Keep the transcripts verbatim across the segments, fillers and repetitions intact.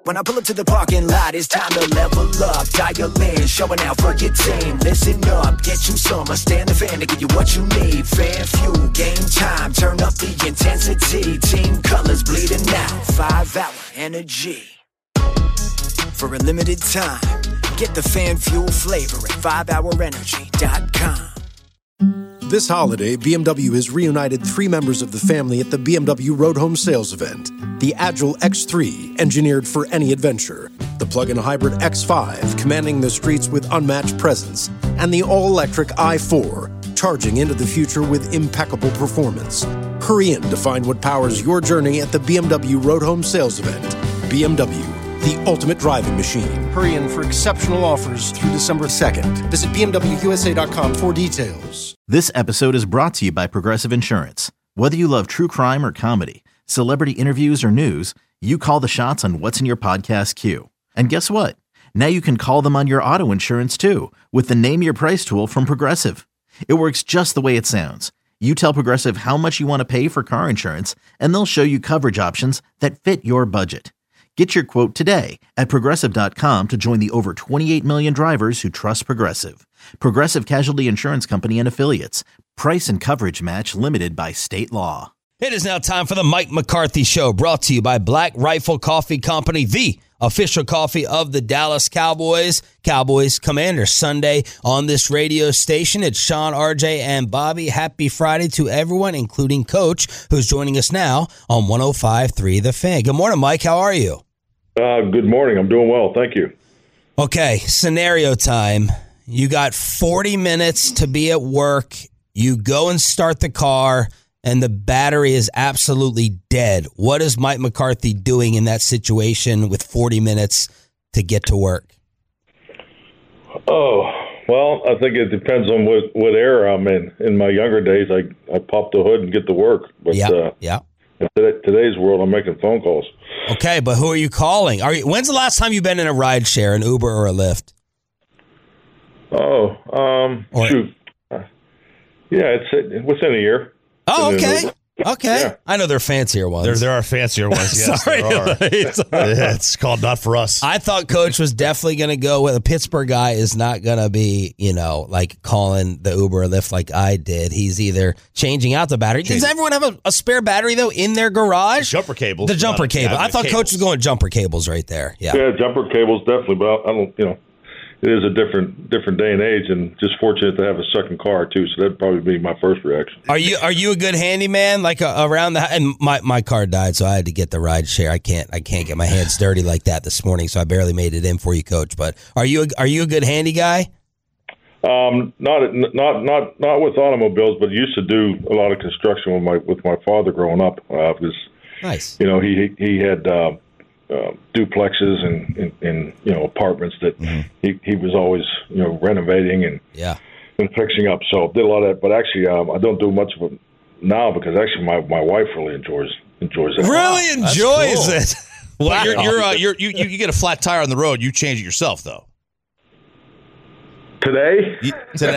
When I pull up to the parking lot, it's time to level up. Dial in, showing out for your team. Listen up, get you some. I stand the fan to give you what you need. Fan fuel, game time, turn up the intensity. Team colors bleeding out, five hour energy. For a limited time, get the fan fuel flavor at five hour energy dot com. This holiday, B M W has reunited three members of the family at the B M W Road Home Sales Event. The Agile X three, engineered for any adventure. The plug-in hybrid X five, commanding the streets with unmatched presence. And the all-electric i four, charging into the future with impeccable performance. Hurry in to find what powers your journey at the B M W Road Home Sales Event. B M W, the ultimate driving machine. Hurry in for exceptional offers through December second. Visit B M W U S A dot com for details. This episode is brought to you by Progressive Insurance. Whether you love true crime or comedy, celebrity interviews or news, you call the shots on what's in your podcast queue. And guess what? Now you can call them on your auto insurance too with the Name Your Price tool from Progressive. It works just the way it sounds. You tell Progressive how much you want to pay for car insurance, and they'll show you coverage options that fit your budget. Get your quote today at Progressive dot com to join the over twenty-eight million drivers who trust Progressive. Progressive Casualty Insurance Company and Affiliates. Price and coverage match limited by state law. It is now time for the Mike McCarthy Show, brought to you by Black Rifle Coffee Company, the official coffee of the Dallas Cowboys. Cowboys Commander Sunday on this radio station. It's Sean, R J, and Bobby. Happy Friday to everyone, including Coach, who's joining us now on one oh five point three The Fan. Good morning, Mike. How are you? Uh, good morning. I'm doing well. Thank you. Okay, scenario time. You got forty minutes to be at work. You go and start the car, and the battery is absolutely dead. What is Mike McCarthy doing in that situation with forty minutes to get to work? Oh, well, I think it depends on what, what era I'm in. In my younger days, I, I pop the hood and get to work. But yeah, uh, yeah. in today's world, I'm making phone calls. Okay, but who are you calling? Are you, when's the last time you've been in a ride share, an Uber or a Lyft? Oh, um, or, shoot. Uh, yeah, it's within a year. Oh, okay. Okay. Yeah. I know they're fancier ones. There, there are fancier ones, yes. Sorry. There are. It's called Not For Us. I thought Coach was definitely going to go with a Pittsburgh guy is not going to be, you know, like calling the Uber or Lyft like I did. He's either changing out the battery. Does everyone have a, a spare battery, though, in their garage? The jumper cables. The jumper cable. Yeah, I thought cables. Coach was going jumper cables right there. Yeah. Yeah, jumper cables, definitely. But I don't, you know, it is a different different day and age, and just fortunate to have a second car too. So that'd probably be my first reaction. Are you are you a good handyman? Like uh, around the and my, my car died, so I had to get the ride share. I can't I can't get my hands dirty like that this morning, so I barely made it in for you, Coach. But are you a, are you a good handy guy? Um, not not not not with automobiles, but used to do a lot of construction with my with my father growing up. Uh, because nice, you know he he had. Uh, Uh, duplexes and, and, and you know apartments that mm-hmm. he, he was always you know renovating and yeah and fixing up. So did a lot of that. But actually, um, I don't do much of it now because actually my, my wife really enjoys enjoys it. Really wow, enjoys cool. it. Wow. You're, you're, uh, you're, you you get a flat tire on the road. You change it yourself though. Today. You, today.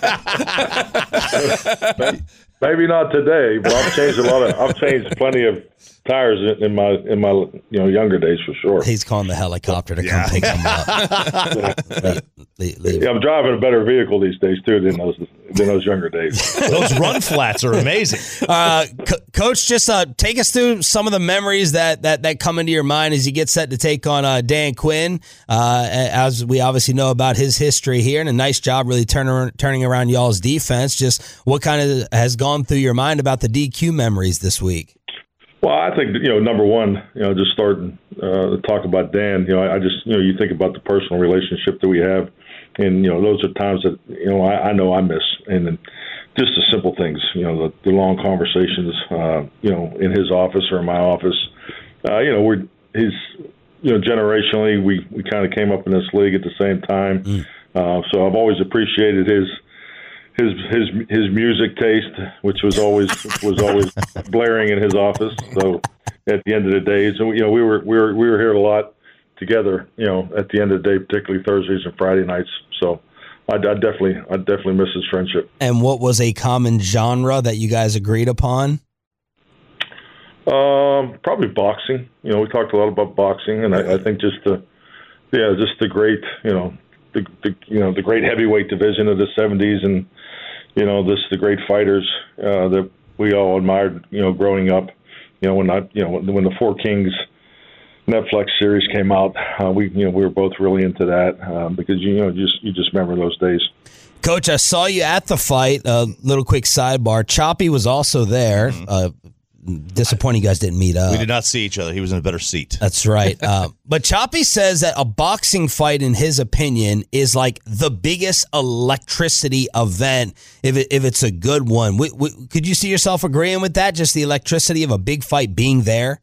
Maybe not today, but I've changed a lot of. I've changed plenty of tires in, in my in my you know younger days for sure. He's calling the helicopter to yeah. come pick him up. leave, leave, leave. Yeah, I'm driving a better vehicle these days too than those than those younger days. Those run flats are amazing. Uh, Co- Coach, just uh, take us through some of the memories that, that, that come into your mind as you get set to take on uh, Dan Quinn. Uh, as we obviously know about his history here, and a nice job really turning turning around y'all's defense. Just what kind of has gone through your mind about the D Q memories this week? Well, I think, you know, number one, you know, just starting uh, to talk about Dan, you know, I, I just, you know, you think about the personal relationship that we have. And, you know, those are times that, you know, I, I know I miss. And then just the simple things, you know, the, the long conversations, uh, you know, in his office or in my office. Uh, you know, we're, he's, you know, generationally, we, we kind of came up in this league at the same time. Mm. Uh, so I've always appreciated his, his his his music taste, which was always was always blaring in his office. So at the end of the day, so you know we were we were we were here a lot together. You know, at the end of the day, particularly Thursdays and Friday nights. So I, I definitely I definitely miss his friendship. And what was a common genre that you guys agreed upon? Um, probably boxing. You know, we talked a lot about boxing, and I, I think just the, yeah, just the great, you know, the, the you know the great heavyweight division of the seventies, and you know, this the great fighters uh, that we all admired. You know, growing up, you know, when I, you know, when the Four Kings Netflix series came out, uh, we, you know, we were both really into that um, because you know, just you just remember those days. Coach, I saw you at the fight. A uh, little quick sidebar. Choppy was also there. Mm-hmm. Uh, disappointing you guys didn't meet up. We did not see each other. He was in a better seat. That's right. uh, but Choppy says that a boxing fight, in his opinion, is like the biggest electricity event if it, if it's a good one. We, we, could you see yourself agreeing with that? Just the electricity of a big fight being there?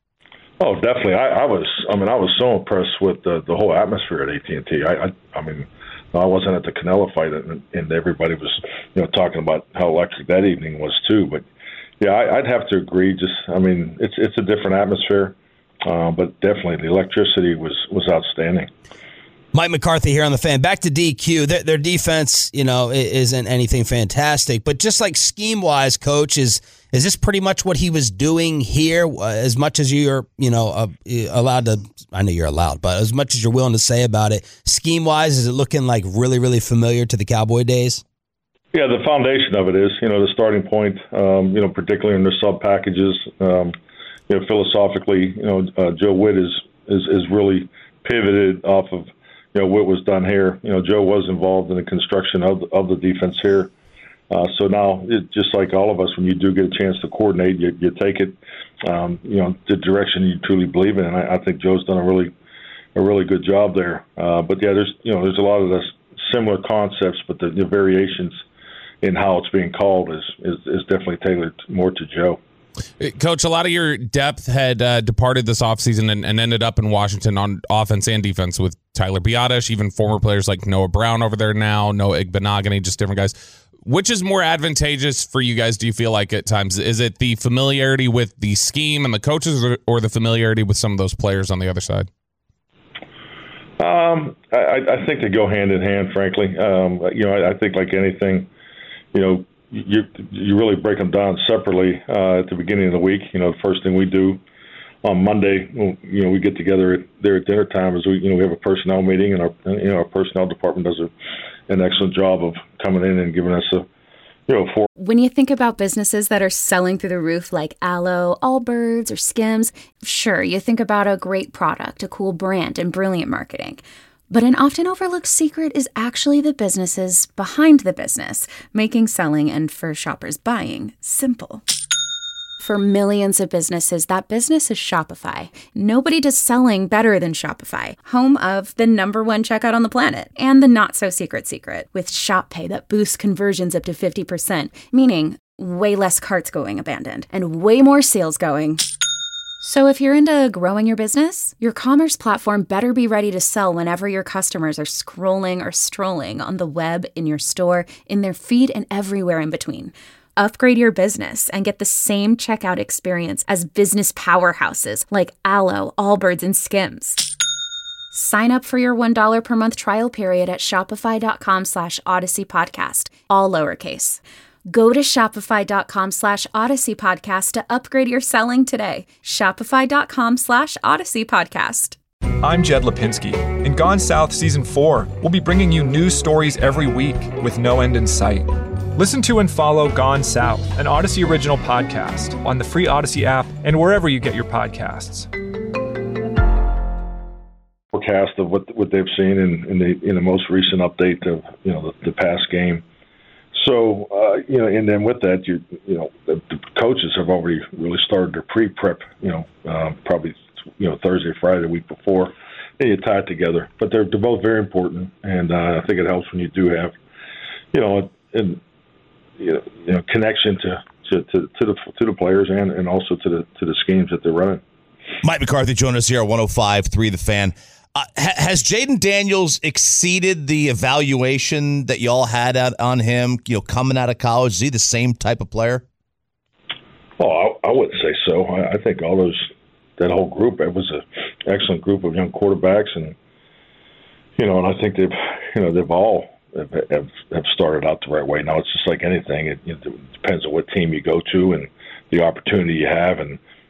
Oh, definitely. I, I was. I mean, I was so impressed with the, the whole atmosphere at A T and T. I, I, I mean, I wasn't at the Canelo fight, and, and everybody was, you know, talking about how electric that evening was too. But yeah, I, I'd have to agree. Just, I mean, it's it's a different atmosphere, uh, but definitely the electricity was was outstanding. Mike McCarthy here on the Fan. Back to D Q. Their, their defense, you know, isn't anything fantastic, but just like scheme wise, Coach, is. Is this pretty much what he was doing here? Uh, as much as you're, you know, uh, allowed to, I know you're allowed, but as much as you're willing to say about it, scheme-wise, is it looking like really, really familiar to the Cowboy days? Yeah, the foundation of it is, you know, the starting point, um, you know, particularly in the sub-packages. Um, you know, philosophically, you know, uh, Joe Witt is, is, is really pivoted off of, you know, what was done here. You know, Joe was involved in the construction of, of the defense here. Uh, so now, it, just like all of us, when you do get a chance to coordinate, you, you take it, um, you know, the direction you truly believe in. And I, I think Joe's done a really, a really good job there. Uh, but yeah, there's, you know, there's a lot of the similar concepts, but the, the variations in how it's being called is, is, is definitely tailored more to Joe. Coach, a lot of your depth had uh, departed this offseason and, and ended up in Washington on offense and defense with Tyler Biadasz, even former players like Noah Brown over there now, Noah Igbenogany, just different guys. Which is more advantageous for you guys, do you feel like at times? Is it the familiarity with the scheme and the coaches or, or the familiarity with some of those players on the other side? Um, I, I think they go hand in hand, frankly. Um, you know, I, I think like anything, you know, you you really break them down separately uh, at the beginning of the week. You know, the first thing we do on Monday, you know, we get together at, there at dinner time is we, you know, we have a personnel meeting, and our, you know, our personnel department does a an excellent job of coming in and giving us a, you know, for. When you think about businesses that are selling through the roof like Aloe, Allbirds, or Skims, sure, you think about a great product, a cool brand, and brilliant marketing. But an often overlooked secret is actually the businesses behind the business, making selling and for shoppers buying simple. For millions of businesses, that business is Shopify. Nobody does selling better than Shopify, home of the number one checkout on the planet and the not-so-secret secret with Shop Pay that boosts conversions up to fifty percent, meaning way less carts going abandoned and way more sales going. So if you're into growing your business, your commerce platform better be ready to sell whenever your customers are scrolling or strolling on the web, in your store, in their feed, and everywhere in between. Upgrade your business and get the same checkout experience as business powerhouses like Aloe, Allbirds, and Skims. Sign up for your one dollar per month trial period at shopify.com slash Odyssey Podcast, all lowercase. Go to shopify.com slash Odyssey Podcast to upgrade your selling today. Shopify.com slash Odyssey Podcast. I'm Jed Lipinski. In Gone South Season four, we'll be bringing you news stories every week with no end in sight. Listen to and follow Gone South, an Odyssey original podcast on the free Odyssey app and wherever you get your podcasts. Forecast of what what they've seen in, in the in the most recent update of, you know, the, the past game. So uh, you know, and then with that, you you know, the, the coaches have already really started their pre-prep. You know, uh, probably you know Thursday, Friday, the week before, and you tie it together. But they're they're both very important, and uh, I think it helps when you do have, you know, and you know, you know connection to, to, to, to the to the players and, and also to the to the schemes that they're running. Mike McCarthy joining us here at one oh five point three The Fan. Uh, ha- has Jayden Daniels exceeded the evaluation that y'all had out on him, you know, coming out of college? Is he the same type of player? Oh, I, I wouldn't say so. I, I think all those, that whole group, it was an excellent group of young quarterbacks, and you know, and I think they've, you know, they've all have have, have started out the right way. Now it's just like anything; it, it depends on what team you go to and the opportunity you have, and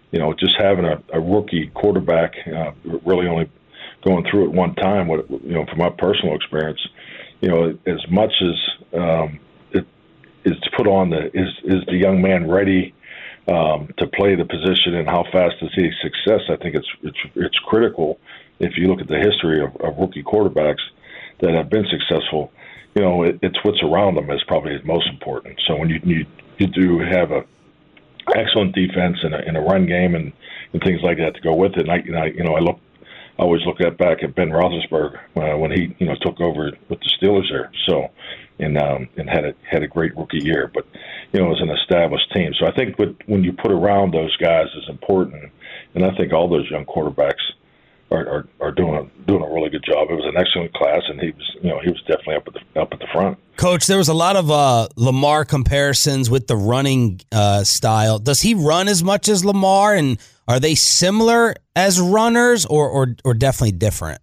you know, just having a, a rookie quarterback, uh, really only going through it one time, what, you know, from my personal experience, you know, as much as um, it is put on the, is, is the young man ready um, to play the position and how fast is he success? I think it's, it's, it's critical if you look at the history of, of rookie quarterbacks that have been successful. You know, it, it's what's around them is probably most important. So when you, you, you do have a excellent defense and a, and a run game and, and things like that to go with it, and I, you know, I, you know, I look, I always look at back at Ben Roethlisberger uh, when he, you know, took over with the Steelers there. So, and um, and had a had a great rookie year, but you know, it was an established team. So I think what, when you put around those guys is important, and I think all those young quarterbacks are, are, are doing a, doing a really good job. It was an excellent class, and he was, you know, he was definitely up at the up at the front. Coach, there was a lot of uh, Lamar comparisons with the running uh, style. Does he run as much as Lamar, and are they similar as runners, or or, or definitely different?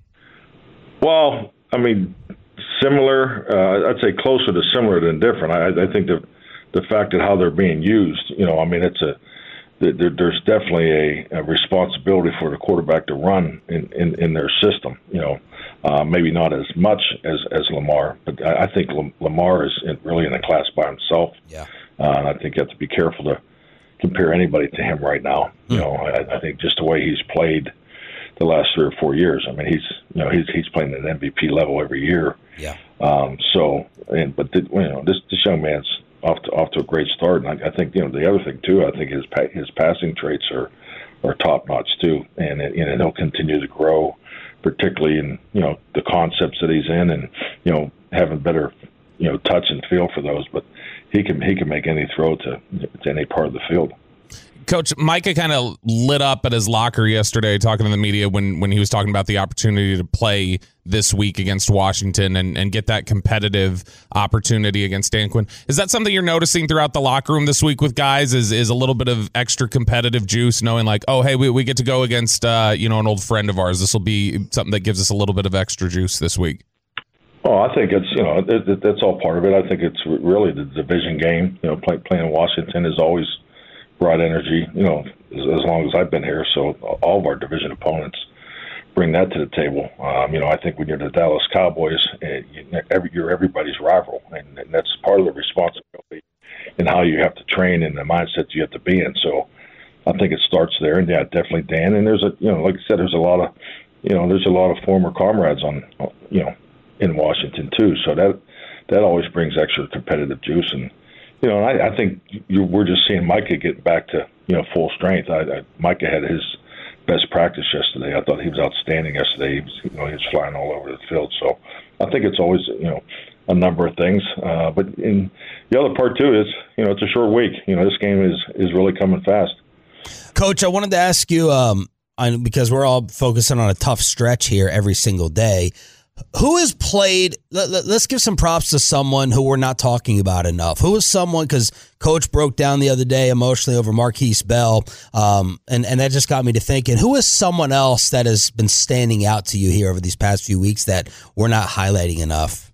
Well, I mean, similar. Uh, I'd say closer to similar than different. I, I think the the fact that how they're being used, you know, I mean, it's a there, there's definitely a, a responsibility for the quarterback to run in, in, in their system. You know, uh, maybe not as much as, as Lamar, but I, I think Lamar is really in a class by himself. Yeah, uh, and I think you have to be careful to compare anybody to him right now. Mm. You know, I, I think just the way he's played the last three or four years. I mean, he's you know he's he's playing at an M V P level every year. Yeah. Um. So, and but the, you know this this young man's off to off to a great start, and I, I think you know the other thing too. I think his his passing traits are are top notch too, and it, and he'll continue to grow, particularly in you know the concepts that he's in, and you know having better you know touch and feel for those. But he can he can make any throw to to any part of the field. Coach, Micah kind of lit up at his locker yesterday talking to the media when, when he was talking about the opportunity to play this week against Washington and, and get that competitive opportunity against Dan Quinn. Is that something you're noticing throughout the locker room this week with guys, is is a little bit of extra competitive juice, knowing like, oh, hey, we, we get to go against uh, you know an old friend of ours. This will be something that gives us a little bit of extra juice this week. Oh, I think it's, you know, it, it, that's all part of it. I think it's really the division game. You know, play, playing Washington is always brought energy, you know, as, as long as I've been here. So all of our division opponents bring that to the table. Um, you know, I think when you're the Dallas Cowboys, uh, you, every, you're everybody's rival, and, and that's part of the responsibility and how you have to train and the mindset you have to be in. So I think it starts there, and yeah, definitely Dan. And there's a, you know, like I said, there's a lot of, you know, there's a lot of former comrades on, you know, in Washington too. So that that always brings extra competitive juice. And you know, I, I think you, we're just seeing Micah getting back to, you know, full strength. I, I, Micah had his best practice yesterday. I thought he was outstanding yesterday. He was, you know, he was flying all over the field. So I think it's always, you know, a number of things. Uh, but in the other part too is, you know, it's a short week. You know, this game is, is really coming fast. Coach, I wanted to ask you, um, I, because we're all focusing on a tough stretch here every single day. Who has played, let, let, let's give some props to someone who we're not talking about enough. Who is someone, because Coach broke down the other day emotionally over Marquise Bell, um, and, and that just got me to thinking, who is someone else that has been standing out to you here over these past few weeks that we're not highlighting enough?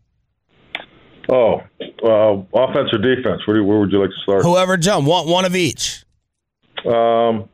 Oh, uh, offense or defense? Where, do, where would you like to start? Whoever, John, one, one of each. Um,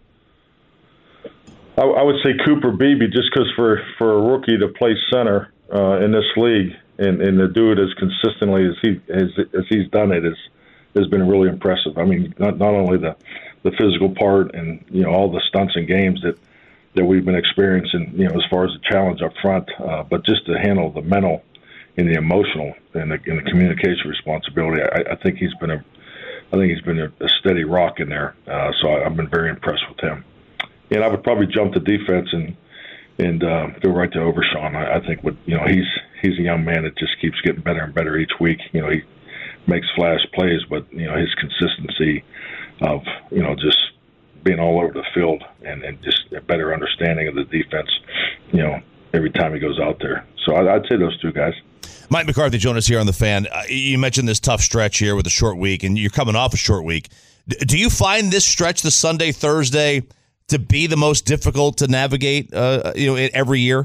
I, I would say Cooper Beebe, just because for, for a rookie to play center Uh, in this league and, and to do it as consistently as he as, as he's done it is has been really impressive. I mean, not not only the, the physical part and you know all the stunts and games that, that we've been experiencing, you know, as far as the challenge up front, uh, but just to handle the mental and the emotional and the, and the communication responsibility. I, I think he's been a I think he's been a, a steady rock in there. Uh, so I, I've been very impressed with him. And I would probably jump to defense and. And uh, go right to Overshawn. I, I think what you know he's he's a young man that just keeps getting better and better each week. You know he makes flash plays, but you know his consistency of you know just being all over the field and, and just a better understanding of the defense. You know every time he goes out there. So I, I'd say those two guys. Mike McCarthy joined us here on the Fan. Uh, you mentioned this tough stretch here with a short week, and you're coming off a short week. D- do you find this stretch, the Sunday Thursday, to be the most difficult to navigate, uh, you know, every year?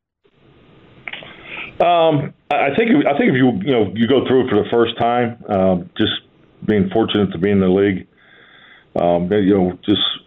Um, I think I think if you you know you go through it for the first time, um, just being fortunate to be in the league, um, you know, just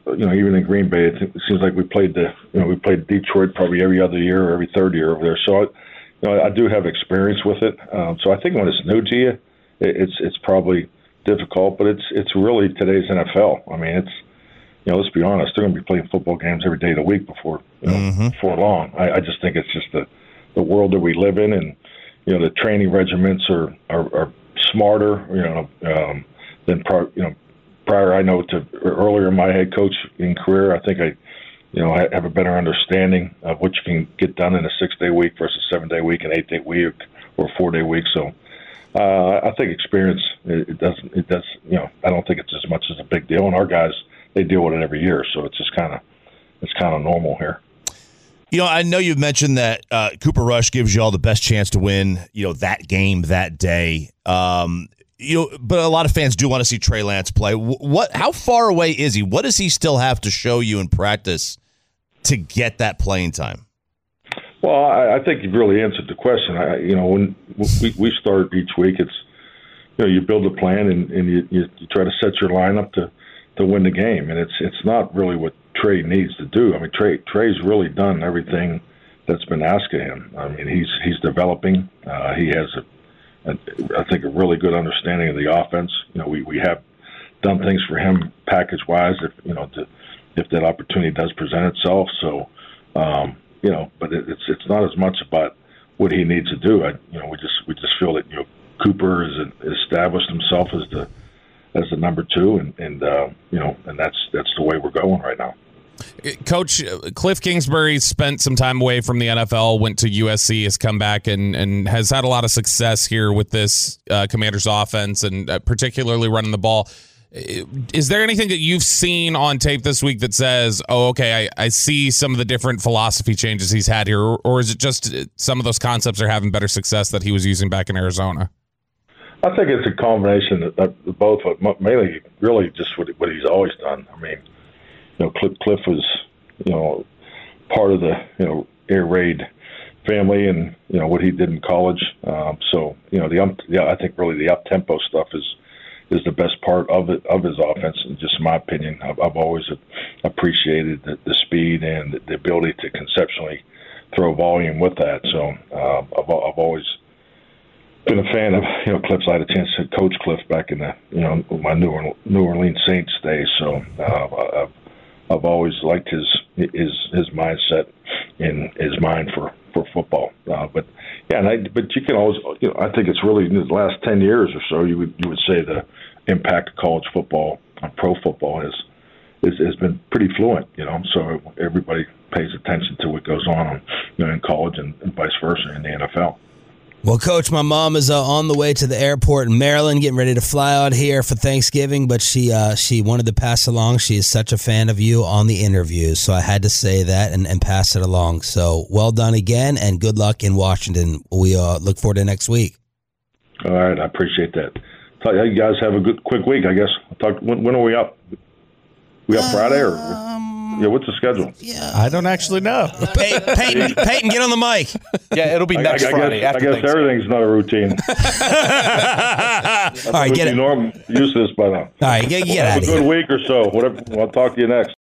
you know, even in Green Bay, it, it seems like we played the, you know, we played Detroit probably every other year or every third year over there. So, I, you know, I do have experience with it. Um, so I think when it's new to you, it, it's it's probably difficult, but it's it's really today's N F L. I mean, it's, you know, let's be honest, they're going to be playing football games every day of the week before, you know, mm-hmm. before long. I, I just think it's just the, the world that we live in, and, you know, the training regiments are, are, are smarter, you know, um, than, pro, you know, prior. I know to earlier in my head coaching career, I think I, you know, I have a better understanding of what you can get done in a six-day week versus seven-day week, an eight-day week, or a four-day week. So uh, I think experience, it, it doesn't, it does, you know, I don't think it's as much as a big deal. And our guys, they deal with it every year, so it's just kind of, it's kind of normal here. You know, I know you've mentioned that uh, Cooper Rush gives you all the best chance to win, you know, that game that day. Um, you know, but a lot of fans do want to see Trey Lance play. What? How far away is he? What does he still have to show you in practice to get that playing time? Well, I, I think you've really answered the question. I, you know, when we, we start each week, it's, you know, you build a plan and, and you, you, you try to set your lineup to, to win the game. And it's it's not really what Trey needs to do. I mean, Trey Trey's really done everything that's been asked of him. I mean, he's he's developing. Uh, he has, a, a, I think, a really good understanding of the offense. You know, we, we have done things for him package-wise, if you know, to, if that opportunity does present itself. So, um, you know, but it, it's it's not as much about what he needs to do. I, you know, we just we just feel that, you know, Cooper has established himself as the as the number two, and, and uh, you know, and that's that's the way we're going right now. Coach, Cliff Kingsbury spent some time away from the N F L, went to U S C, has come back and, and has had a lot of success here with this uh, Commanders offense, and uh, particularly running the ball. Is there anything that you've seen on tape this week that says, oh, okay, I, I see some of the different philosophy changes he's had here, or, or is it just some of those concepts are having better success that he was using back in Arizona? I think it's a combination of, of both, mainly really just what, what he's always done. I mean, you know, Cliff, Cliff was, you know, part of the, you know, Air Raid family, and, you know, what he did in college. Um, so, you know, the um, yeah, I think really the up-tempo stuff is is the best part of it, of his offense, and just in my opinion. I've, I've always appreciated the, the speed and the, the ability to conceptually throw volume with that. So uh, I've, I've always been a fan of, you know, Cliff's. I had a chance to coach Cliff back in the, you know, my New Orleans, New Orleans Saints days. So uh, I've, I've always liked his his his mindset and his mind for for football. Uh, but yeah, and I, but you can always, you know, I think it's really in the last ten years or so, you would you would say the impact of college football on pro football has is has been pretty fluent. You know, so everybody pays attention to what goes on, you know, in college and, and vice versa in the N F L. Well, Coach, my mom is uh, on the way to the airport in Maryland, getting ready to fly out here for Thanksgiving, but she uh, she wanted to pass along. She is such a fan of you on the interviews, so I had to say that and, and pass it along. So well done again, and good luck in Washington. We uh, look forward to next week. All right, I appreciate that. You guys have a good quick week, I guess. I'll talk, when, when are we up? We up Friday or? Yeah, what's the schedule? Yeah, I don't actually know. Pey- Peyton, Peyton, get on the mic. Yeah, it'll be next I, I Friday. Guess, after I guess everything's not a routine. All right, get it. Norm, use this by now. All right, get, get well, out have of a here. good week or so. Whatever. I'll talk to you next.